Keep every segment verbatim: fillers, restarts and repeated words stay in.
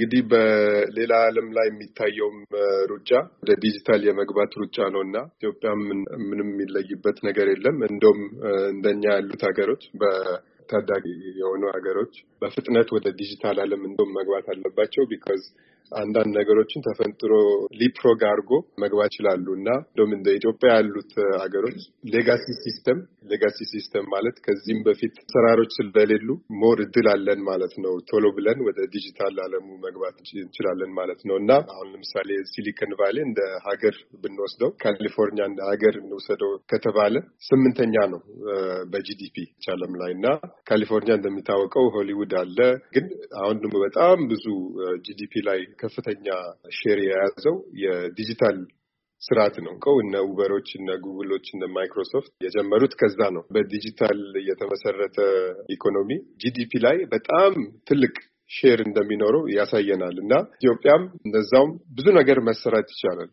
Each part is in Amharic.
እንግዲህ በሌላ ዓለም ላይ የሚታየው ሩጫ ወደ ዲጂታል የመግባት ሩጫ ነውና ኢትዮጵያም ምንም የሚለይበት ነገር የለም። እንደውም እንደኛ ያሉት ሀገሮች በታዳጊ የሆኑ ሀገሮች በፍጥነት ወደ ዲጂታል ዓለም እንደውም መግባት አለባቸው ቢካዝ አንዳንድ ነገሮችን ተፈንጥሮ ሊፕሮግ አድርጎ መግባት ይችላሉ እና እንደውም እንደ ኢትዮጵያ ያሉት ሀገሮች ሌጋሲ ሲስተም ሌጋሲ ሲስተም ማለት ከዚህም በፊት ሰራሮች ስለሌሉ ሞር እድል አለን ማለት ነው። ቶሎ ብለን ወደ ዲጂታል ዓለሙ መግባት እንችላለን ማለት ነው እና አሁን ለምሳሌ ሲሊኮን ቫሊ እንደ ሀገር ብንወስደው ካሊፎርኒያ እንደ ሀገር እንወስደው ከተባለ ስምንተኛ ነው በጂዲፒ ዓለም ላይ እና ካሊፎርኒያ እንደሚታወቀው ሆሊውድ አለ ግን አሁን ደግሞ በጣም ብዙ ጂዲፒ ላይ ከፍተኛ ሼር የያዘው የዲጂታል ስርዓት ነው። እነ ኡበሮች እነ ጉግሎች እነ ማይክሮሶፍት የጀመሩት ከዛ ነው። በዲጂታል የተመሰረተ ኢኮኖሚ ጂዲፒ ላይ በጣም ትልቅ ሼር እንደሚኖረው ያሳየናል እና ኢትዮጵያም እንደዛውም ብዙ ነገር መሰራት ይቻላል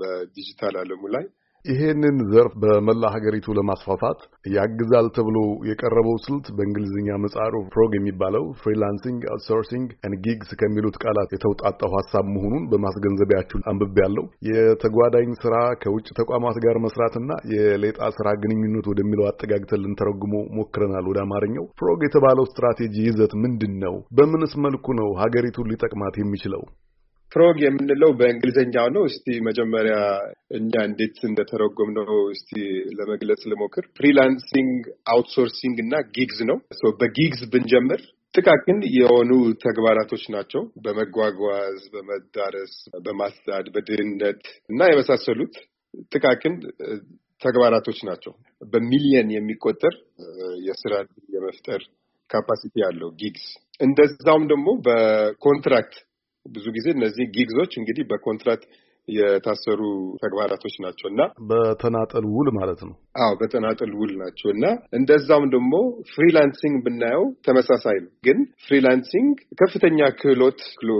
በዲጂታል ዓለሙ ላይ። ይሄንን ዘርፍ በመላ ሀገሪቱ ለማስፋፋት ያግዛል ተብሎ የቀረበው ስልት በእንግሊዝኛ ምህጻሩ ፍሮግ የሚባለው ፍሪላንሲንግ አውትሶርሲንግ ኤንድ ጊግስ ከሚሉት ቃላት የተውጣጣው ሐሳብ መሆኑን በማስገንዘቢያችሁ አንብቤያለሁ። የተጓዳኝ ስራ ከውጭ ተቋማት ጋር መስራትና የሌጣ ስራ ግንኙነት ወደሚለው አጠጋግተን ልንተረጉሞ ሞክረናል ወደ አማርኛው። ፍሮግ የተባለው ስትራቴጂ ይዘት ምንድነው? በምንስ መልኩ ነው ሀገሪቱን ሊጠቅማት የሚችለው? ፍሮግ የምንለው በእንግሊዘኛው ነው። እስቲ መጀመሪያ እኛ እንዴት እንደተረጎምነው እስቲ ለመግለጽ ልሞክር። ፍሪላንሲንግ አውትሶርሲንግ እና ጊግስ ነው። ሶ በጊግስ ብንጀምር ጥቃቅን የሆኑ ተግባራቶች ናቸው። በመጓጓዝ፣ በመዳረስ፣ በማስዳድ፣ በድህነት እና የመሳሰሉት ጥቃቅን ተግባራቶች ናቸው። በሚሊየን የሚቆጠር የስራ የመፍጠር ካፓሲቲ ያለው ጊግስ። እንደዛውም ደግሞ በኮንትራክት ብዙ ጊዜ እነዚህ ጊግዞች እንግዲህ በኮንትራክት የታሰሩ ተግባራቶች ናቸውና በተናጠል ውል ማለት ነው። አዎ በተናጠል ውል ናቸውና እንደዛም ደግሞ ፍሪላንሲንግ ብናየው ተመሳሳይ ነው። ግን ፍሪላንሲንግ ከፍተኛ ክህሎት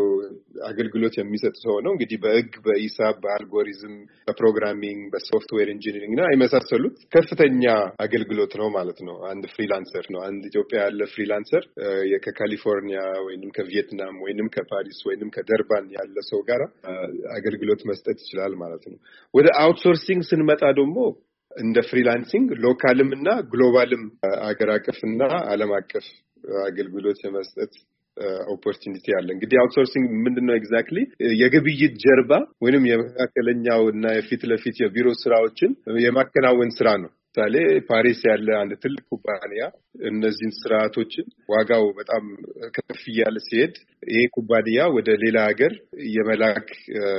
አገልግሎት የሚሰጥ ሰው ነው። እንግዲህ በህግ፣ በሂሳብ፣ በአልጎሪዝም፣ በፕሮግራሚንግ፣ በሶፍትዌር ኢንጂነሪንግ እና የመሳሰሉት ከፍተኛ አገልግሎት ነው ማለት ነው። አንድ ፍሪላንሰር ነው። አንድ ኢትዮጵያ ያለ ፍሪላንሰር ከካሊፎርኒያ ወይንም ከቪየትናም ወይንም ከፓሪስ ወይንም ከደርባን ያለ ሰው ጋር አገልግሎት መስጠት ይችላል ማለት ነው። ወደ አውትሶርሲንግ ስንመጣ ደግሞ እንደ ፍሪላንሲንግ ሎካልም እና ግሎባልም አገር አቀፍና ዓለም አቀፍ አገልግሎት የመስጠት ኦፖርቹኒቲ አለ። እንግዲህ አውትሶርሲንግ ምንድነው ኤግዛክትሊ? የግብይት ጀርባ ወይንም የመካከለኛው እና የፊት ለፊት የቢሮ ስራዎችን የማከናወን ስራ ነው። ለምሳሌ ፓሪስ ያለ አንድ ትልቅ ኩባንያ እነዚህን ስርዓቶችን ዋጋው በጣም ከፍ እያለ ሲሄድ ይሄ ኩባንያ ወደ ሌላ ሀገር የመላክ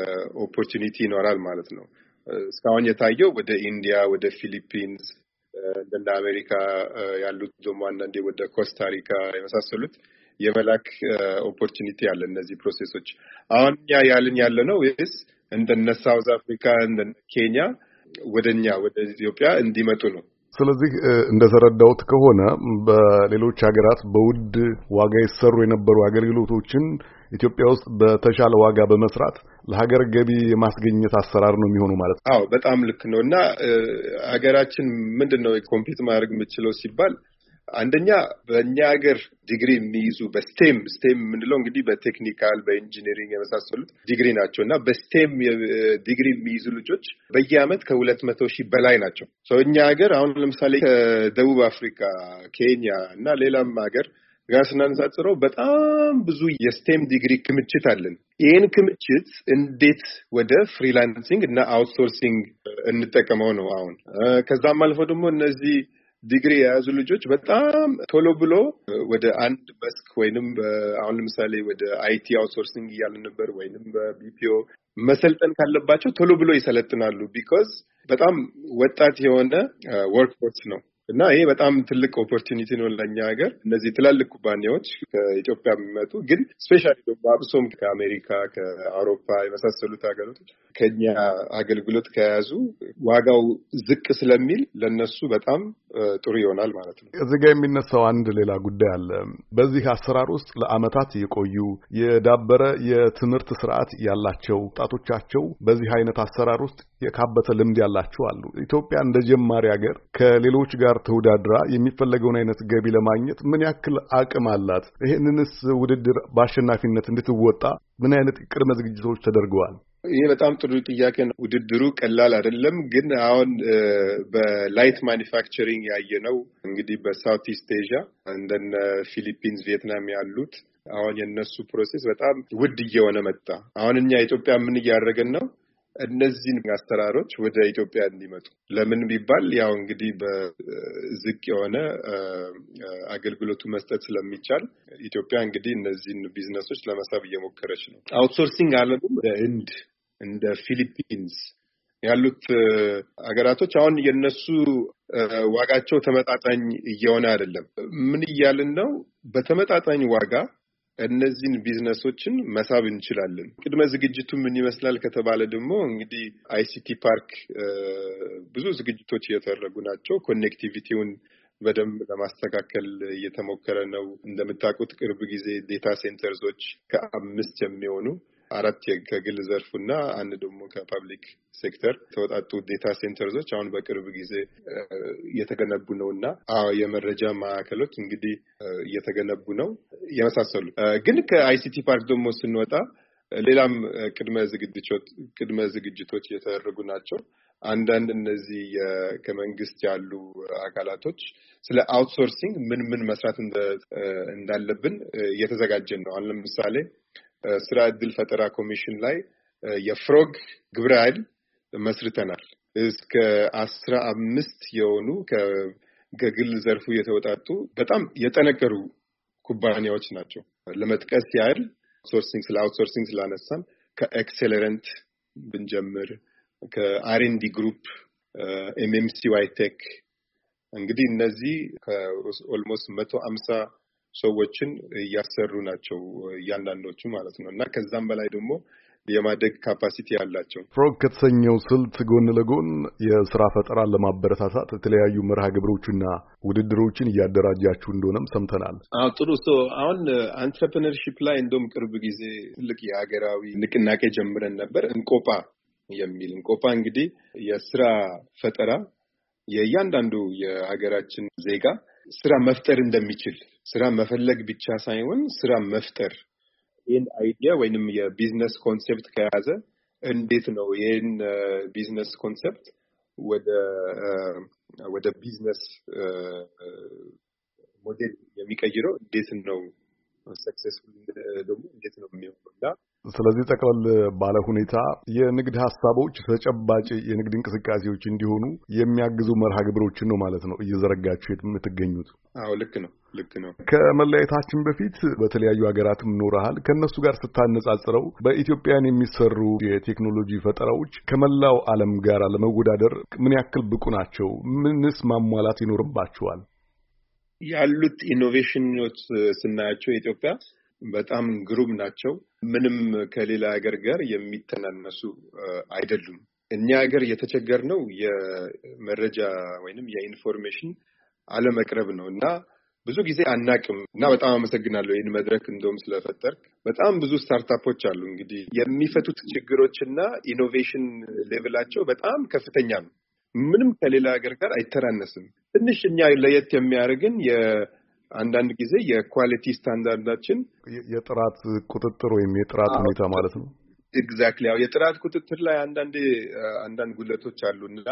ኦፖርቹኒቲ ይኖራል ማለት ነው። እስካሁን የታየው ወደ ኢንዲያ፣ ወደ ፊሊፒንስ፣ እንደ አሜሪካ ያሉት ደግሞ አንዳንዴ ወደ ኮስታሪካ የመሳሰሉት የመላክ ኦፖርቹኒቲ አለ። እነዚህ ፕሮሴሶች አሁን ያ ያልን ያለ ነው ወይስ እንደነ ሳውዝ አፍሪካ እንደነ ኬንያ ወደኛ ወደ ኢትዮጵያ እንዲመጡ ነው? ስለዚህ እንደተረዳሁት ከሆነ በሌሎች ሀገራት በውድ ዋጋ ይሰሩ የነበሩ አገልግሎቶችን ኢትዮጵያ ውስጥ በተሻለ ዋጋ በመስራት ለሀገር ገቢ የማስገኘት አሰራር ነው የሚሆነው ማለት ነው። አዎ በጣም ልክ ነው። እና ሀገራችን ምንድነው ኮምፒት ማድረግ የምትችለው ሲባል አንደኛ በእኛ ሀገር ዲግሪ የሚይዙ በስቴም ስቴም የምንለው እንግዲህ በቴክኒካል በኢንጂነሪንግ የመሳሰሉት ዲግሪ ናቸው እና በስቴም ዲግሪ የሚይዙ ልጆች በየአመት ከሁለት መቶ ሺህ በላይ ናቸው። ሰው እኛ ሀገር አሁን ለምሳሌ ከደቡብ አፍሪካ፣ ኬንያ እና ሌላም ሀገር ጋር ስናነጻጽረው በጣም ብዙ የስቴም ዲግሪ ክምችት አለን። ይህን ክምችት እንዴት ወደ ፍሪላንሲንግ እና አውትሶርሲንግ እንጠቀመው ነው አሁን። ከዛም አልፎ ደግሞ እነዚህ ዲግሪ የያዙ ልጆች በጣም ቶሎ ብሎ ወደ አንድ መስክ ወይንም አሁን ለምሳሌ ወደ አይቲ አውትሶርሲንግ እያልን ነበር ወይንም በቢፒኦ መሰልጠን ካለባቸው ቶሎ ብሎ ይሰለጥናሉ ቢኮዝ በጣም ወጣት የሆነ ወርክፎርስ ነው። እና ይሄ በጣም ትልቅ ኦፖርቹኒቲ ነው ለኛ ሀገር። እነዚህ ትላልቅ ኩባንያዎች ከኢትዮጵያ የሚመጡ ግን ስፔሻሊ ደግሞ አብሶም ከአሜሪካ ከአውሮፓ የመሳሰሉት ሀገሮች ከኛ አገልግሎት ከያዙ ዋጋው ዝቅ ስለሚል ለነሱ በጣም ጥሩ ይሆናል ማለት ነው። እዚህ ጋር የሚነሳው አንድ ሌላ ጉዳይ አለ። በዚህ አሰራር ውስጥ ለአመታት የቆዩ የዳበረ የትምህርት ስርዓት ያላቸው ወጣቶቻቸው በዚህ አይነት አሰራር ውስጥ የካበተ ልምድ ያላቸው አሉ። ኢትዮጵያ እንደ ጀማሪ ሀገር ከሌሎች ጋር ተወዳድራ የሚፈለገውን አይነት ገቢ ለማግኘት ምን ያክል አቅም አላት? ይሄንንስ ውድድር በአሸናፊነት እንድትወጣ ምን አይነት ቅድመ ዝግጅቶች ተደርገዋል? ይሄ በጣም ጥሩ ጥያቄ ነው። ውድድሩ ቀላል አይደለም። ግን አሁን በላይት ማኒፋክቸሪንግ ያየነው እንግዲህ በሳውት ኢስት ኤዥያ እንደነ ፊሊፒንስ፣ ቪየትናም ያሉት አሁን የነሱ ፕሮሴስ በጣም ውድ እየሆነ መጣ። አሁን እኛ ኢትዮጵያ ምን እያደረገን ነው? እነዚህን አሰራሮች ወደ ኢትዮጵያ እንዲመጡ ለምን ቢባል ያው እንግዲህ በዝቅ የሆነ አገልግሎቱ መስጠት ስለሚቻል ኢትዮጵያ እንግዲህ እነዚህን ቢዝነሶች ለመሳብ እየሞከረች ነው። አውትሶርሲንግ ዓለሙ እንደ ህንድ እንደ ፊሊፒንስ ያሉት አገራቶች አሁን የነሱ ዋጋቸው ተመጣጣኝ እየሆነ አይደለም። ምን እያልን ነው? በተመጣጣኝ ዋጋ እነዚህን ቢዝነሶችን መሳብ እንችላለን። ቅድመ ዝግጅቱ ምን ይመስላል ከተባለ ደግሞ እንግዲህ አይሲቲ ፓርክ ብዙ ዝግጅቶች እየተደረጉ ናቸው። ኮኔክቲቪቲውን በደንብ ለማስተካከል እየተሞከረ ነው። እንደምታውቁት ቅርብ ጊዜ ዴታ ሴንተርዞች ከአምስት የሚሆኑ አራት ከግል ዘርፉና አንድ ደግሞ ከፐብሊክ ሴክተር ተወጣጡ ዴታ ሴንተርዞች አሁን በቅርብ ጊዜ እየተገነቡ ነውና አዎ የመረጃ ማዕከሎች እንግዲህ እየተገነቡ ነው። የመሳሰሉ ግን ከአይሲቲ ፓርክ ደግሞ ስንወጣ ሌላም ቅድመ ዝግጅቶች ቅድመ ዝግጅቶች እየተደረጉ ናቸው። አንዳንድ እነዚህ ከመንግስት ያሉ አካላቶች ስለ አውትሶርሲንግ ምን ምን መስራት እንዳለብን እየተዘጋጀን ነው። አሁን ለምሳሌ ስራ ዕድል ፈጠራ ኮሚሽን ላይ የፍሮግ ግብረ ኃይል መስርተናል። እስከ አስራ አምስት የሆኑ ከግል ዘርፉ የተወጣጡ በጣም የጠነከሩ ኩባንያዎች ናቸው። ለመጥቀስ ያህል ሶርሲንግ ስለ አውትሶርሲንግ ስላነሳን ከኤክሴለረንት ብንጀምር፣ ከአርኤንዲ ግሩፕ፣ ኤምኤምሲ ዋይቴክ እንግዲህ እነዚህ ከኦልሞስት መቶ አምሳ ሰዎችን እያሰሩ ናቸው እያንዳንዶቹ ማለት ነው። እና ከዛም በላይ ደግሞ የማደግ ካፓሲቲ ያላቸው ፍሮግ ከተሰኘው ስልት ጎን ለጎን የስራ ፈጠራን ለማበረታታት የተለያዩ መርሃ ግብሮችና ውድድሮችን እያደራጃችሁ እንደሆነም ሰምተናል። አዎ ጥሩ ሰው አሁን አንትረፕረነርሺፕ ላይ እንደውም ቅርብ ጊዜ ትልቅ የሀገራዊ ንቅናቄ ጀምረን ነበር። እንቆጳ የሚል እንቆጳ እንግዲህ የስራ ፈጠራ የእያንዳንዱ የሀገራችን ዜጋ ስራ መፍጠር እንደሚችል ስራ መፈለግ ብቻ ሳይሆን ስራ መፍጠር ይህን አይዲያ ወይንም የቢዝነስ ኮንሴፕት ከያዘ እንዴት ነው ይህን ቢዝነስ ኮንሴፕት ወደ ወደ ቢዝነስ ሞዴል የሚቀይረው እንዴት ነው ሰክሰስፉል ደግሞ እንዴት ነው የሚሆነው? ስለዚህ ጠቅላላ ባለ ሁኔታ የንግድ ሐሳቦች ተጨባጭ የንግድ እንቅስቃሴዎች እንዲሆኑ የሚያግዙ መርሃ ግብሮችን ነው ማለት ነው እየዘረጋችሁ የምትገኙት? አዎ ልክ ነው ልክ ነው። ከመለያየታችን በፊት በተለያዩ ሀገራትም ኖረሃል። ከነሱ ጋር ስታነጻጽረው በኢትዮጵያን የሚሰሩ የቴክኖሎጂ ፈጠራዎች ከመላው ዓለም ጋር ለመወዳደር ምን ያክል ብቁ ናቸው? ምንስ ማሟላት ይኖርባቸዋል? ያሉት ኢኖቬሽኖች ስናያቸው ኢትዮጵያ በጣም ግሩም ናቸው። ምንም ከሌላ ሀገር ጋር የሚተናነሱ አይደሉም። እኛ ሀገር የተቸገርነው የመረጃ ወይንም የኢንፎርሜሽን አለመቅረብ ነው እና ብዙ ጊዜ አናቅም እና በጣም አመሰግናለሁ ይህን መድረክ እንደውም ስለፈጠርክ። በጣም ብዙ ስታርታፖች አሉ እንግዲህ የሚፈቱት ችግሮችና ኢኖቬሽን ሌቭላቸው በጣም ከፍተኛ ነው። ምንም ከሌላ ሀገር ጋር አይተናነስም። ትንሽ እኛ ለየት የሚያደርግን የአንዳንድ ጊዜ የኳሊቲ ስታንዳርዳችን የጥራት ቁጥጥር ወይም የጥራት ሁኔታ ማለት ነው። ኤግዛክትሊ ያው የጥራት ቁጥጥር ላይ አንዳንድ አንዳንድ ጉለቶች አሉና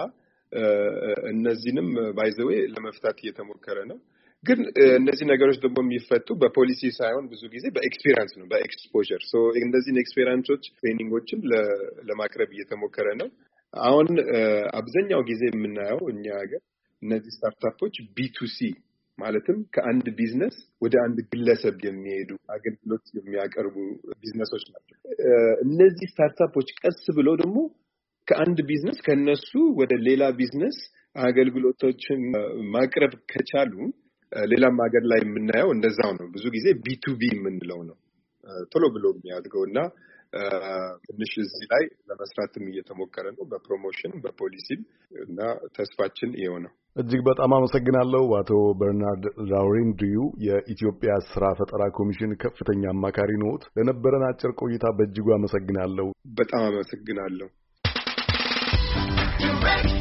እነዚህንም ባይ ዘ ዌይ ለመፍታት እየተሞከረ ነው። ግን እነዚህ ነገሮች ደግሞ የሚፈቱ በፖሊሲ ሳይሆን ብዙ ጊዜ በኤክስፒሪየንስ ነው፣ በኤክስፖዠር። ሶ እነዚህን ኤክስፒሪየንሶች ትሬኒንጎችን ለማቅረብ እየተሞከረ ነው። አሁን አብዛኛው ጊዜ የምናየው እኛ ሀገር እነዚህ ስታርታፖች ቢቱሲ ማለትም ከአንድ ቢዝነስ ወደ አንድ ግለሰብ የሚሄዱ አገልግሎት የሚያቀርቡ ቢዝነሶች ናቸው። እነዚህ ስታርታፖች ቀስ ብለው ደግሞ ከአንድ ቢዝነስ ከነሱ ወደ ሌላ ቢዝነስ አገልግሎቶችን ማቅረብ ከቻሉ ሌላም ሀገር ላይ የምናየው እንደዛው ነው። ብዙ ጊዜ ቢቱቢ የምንለው ነው ቶሎ ብሎ የሚያድገውና ትንሽ እዚህ ላይ ለመስራትም እየተሞከረ ነው በፕሮሞሽን በፖሊሲም እና ተስፋችን ይሄው ነው። እጅግ በጣም አመሰግናለሁ አቶ በርናርድ ላውሬንዲዩ የኢትዮጵያ ስራ ፈጠራ ኮሚሽን ከፍተኛ አማካሪ ነዎት። ለነበረን አጭር ቆይታ በእጅጉ አመሰግናለሁ። በጣም አመሰግናለሁ።